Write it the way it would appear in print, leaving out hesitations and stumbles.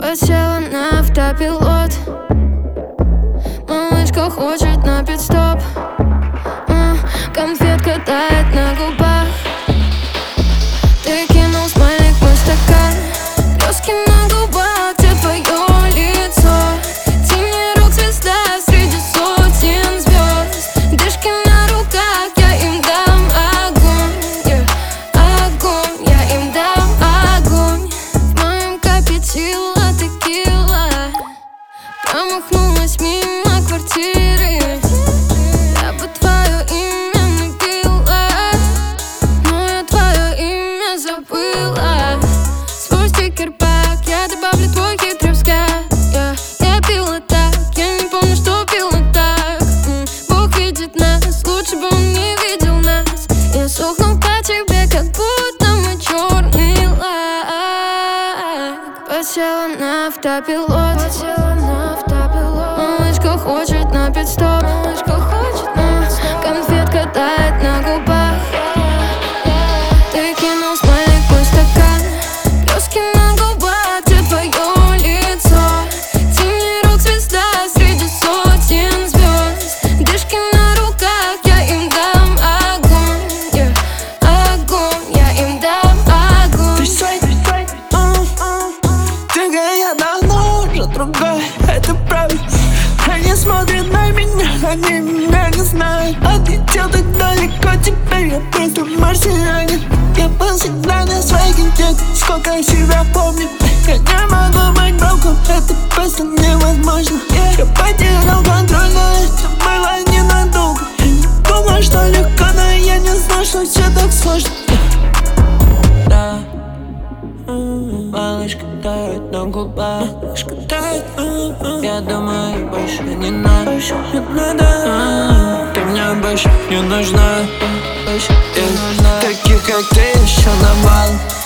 Подсела на автопилот. Малышка хочет на пит-стоп. Конфетка тает на губах. Ты кинул смайлик в мой стакан. Блески на губах, где твое лицо? Зимний рок, звезда среди сотен звезд. Дышки на руках, я им дам огонь, огонь, я им дам огонь. В моем капе сила текила. Промахнулась мимо квартиры. Я бы твое имя набила, но я твое имя забыла. Свой стикер-пак, я добавлю твой хитрый взгляд. Я пила так, я не помню, что пила так. Бог видит нас, лучше бы он не видел нас. Я сохну по тебе, как будто мы черный лак. Подсела на автопилот. Малышка хочет на пит-стоп. Конфетка тает на губах. Ты кинул смайлик в мой стакан. Блески на губах, где твое лицо? Зимний рок, звезда среди сотен звезд. Дышки на руках, я им дам огонь, огонь, я им дам огонь. Ты я давно уже другой, это правда. Они смотрят на меня, они меня не знают. Отлетел так далеко, теперь я просто марсианин. Я был всегда на своих идеях, сколько я себя помню. Я не могу быть броком, это просто невозможно. Я потерял контроль, но это было ненадолго. Я не думал, что легко, но я не знал, что все так сложно. Да, малышка тает на губах. Малышка тает, я думаю, больше не надо. Ты мне больше не нужна. Таких, как ты, еще на бал.